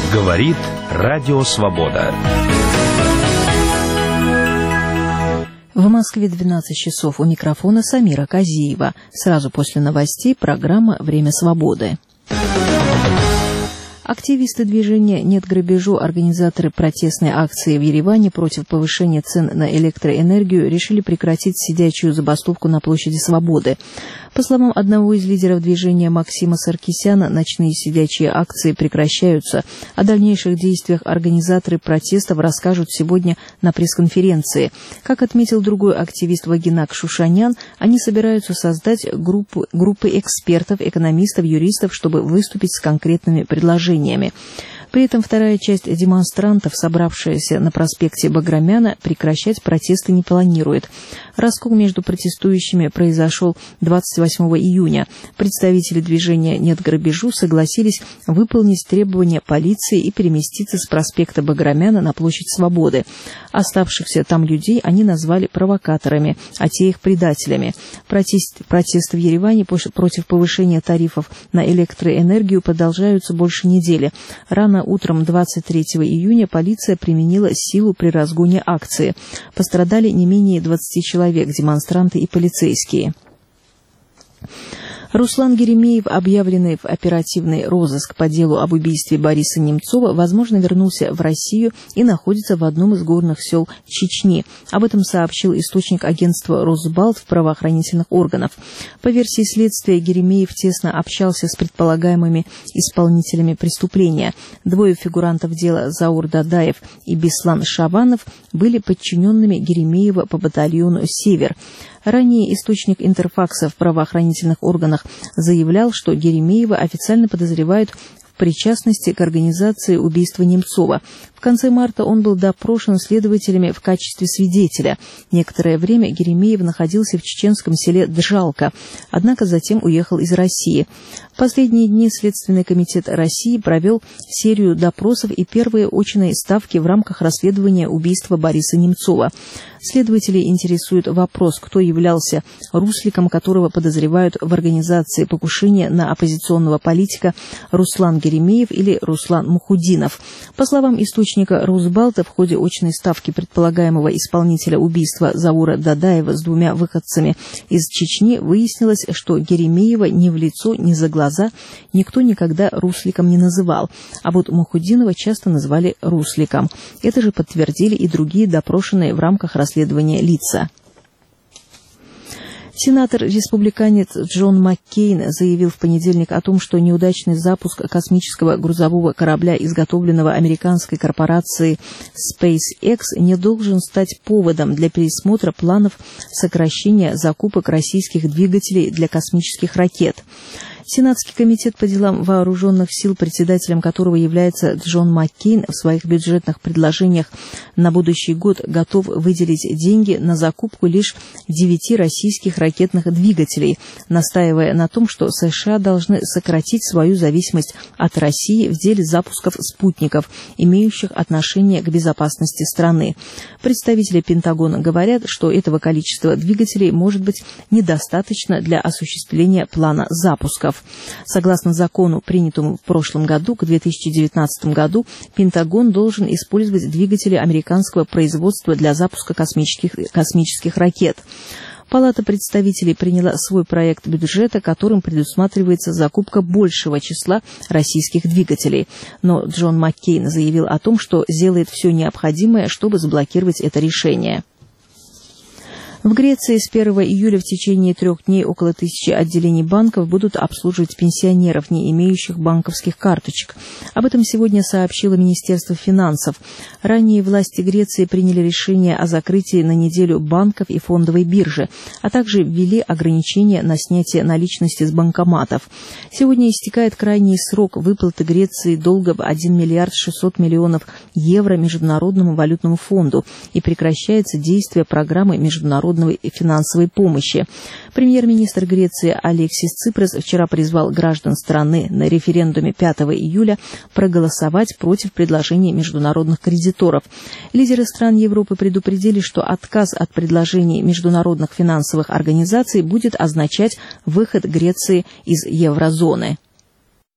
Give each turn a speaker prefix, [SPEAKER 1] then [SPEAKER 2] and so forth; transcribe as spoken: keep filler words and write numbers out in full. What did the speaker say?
[SPEAKER 1] Говорит Радио Свобода.
[SPEAKER 2] В Москве двенадцать часов. У микрофона Самира Казиева. Сразу после новостей программа «Время свободы». Активисты движения «Нет грабежу», организаторы протестной акции в Ереване против повышения цен на электроэнергию решили прекратить сидячую забастовку на площади Свободы. По словам одного из лидеров движения Максима Саркисяна, ночные сидячие акции прекращаются. О дальнейших действиях организаторы протестов расскажут сегодня на пресс-конференции. Как отметил другой активист Вагинак Шушанян, они собираются создать группу, группы экспертов, экономистов, юристов, чтобы выступить с конкретными предложениями. При этом вторая часть демонстрантов, собравшаяся на проспекте Баграмяна, прекращать протесты не планирует. Раскол между протестующими произошел двадцать восьмого июня. Представители движения «Нет грабежу» согласились выполнить требования полиции и переместиться с проспекта Баграмяна на площадь Свободы. Оставшихся там людей они назвали провокаторами, а те их предателями. Протест, протесты в Ереване против повышения тарифов на электроэнергию продолжаются больше недели. Рано утром двадцать третьего июня полиция применила силу при разгоне акции. Пострадали не менее двадцати человек, демонстранты и полицейские. Руслан Геремеев, объявленный в оперативный розыск по делу об убийстве Бориса Немцова, возможно, вернулся в Россию и находится в одном из горных сел Чечни. Об этом сообщил источник агентства «Росбалт» в правоохранительных органах. По версии следствия, Геремеев тесно общался с предполагаемыми исполнителями преступления. Двое фигурантов дела, Заур Дадаев и Беслан Шаванов, были подчиненными Геремеева по батальону «Север». Ранее источник Интерфакса в правоохранительных органах заявлял, что Геремеева официально подозревают в причастности к организации убийства Немцова. В конце марта он был допрошен следователями в качестве свидетеля. Некоторое время Геремеев находился в чеченском селе Джалка, однако затем уехал из России. В последние дни Следственный комитет России провел серию допросов и первые очные ставки в рамках расследования убийства Бориса Немцова. Следователей интересует вопрос, кто являлся русликом, которого подозревают в организации покушения на оппозиционного политика Руслан Геремеев или Руслан Мухудинов. По словам источника Росбалта, в ходе очной ставки предполагаемого исполнителя убийства Заура Дадаева с двумя выходцами из Чечни выяснилось, что Геремеева ни в лицо, ни за глаза никто никогда русликом не называл, а вот Мухудинова часто называли русликом. Это же подтвердили и другие допрошенные в рамках расследования лица. Сенатор-республиканец Джон Маккейн заявил в понедельник о том, что неудачный запуск космического грузового корабля, изготовленного американской корпорацией SpaceX, не должен стать поводом для пересмотра планов сокращения закупок российских двигателей для космических ракет. Сенатский комитет по делам вооруженных сил, председателем которого является Джон Маккейн, в своих бюджетных предложениях на будущий год готов выделить деньги на закупку лишь девяти российских ракетных двигателей, настаивая на том, что США должны сократить свою зависимость от России в деле запусков спутников, имеющих отношение к безопасности страны. Представители Пентагона говорят, что этого количества двигателей может быть недостаточно для осуществления плана запусков. Согласно закону, принятому в прошлом году, к две тысячи девятнадцатому году, Пентагон должен использовать двигатели американского производства для запуска космических, космических ракет. Палата представителей приняла свой проект бюджета, которым предусматривается закупка большего числа российских двигателей. Но Джон Маккейн заявил о том, что сделает все необходимое, чтобы заблокировать это решение. В Греции с первого июля в течение трех дней около тысячи отделений банков будут обслуживать пенсионеров, не имеющих банковских карточек. Об этом сегодня сообщило Министерство финансов. Ранее власти Греции приняли решение о закрытии на неделю банков и фондовой биржи, а также ввели ограничения на снятие наличности с банкоматов. Сегодня истекает крайний срок выплаты Греции долга в один миллиард шестьсот миллионов евро Международному валютному фонду и прекращается действие программы международного и финансовой помощи. Премьер-министр Греции Алексис Ципрас вчера призвал граждан страны на референдуме пятого июля проголосовать против предложений международных кредиторов. Лидеры стран Европы предупредили, что отказ от предложений международных финансовых организаций будет означать выход Греции из еврозоны.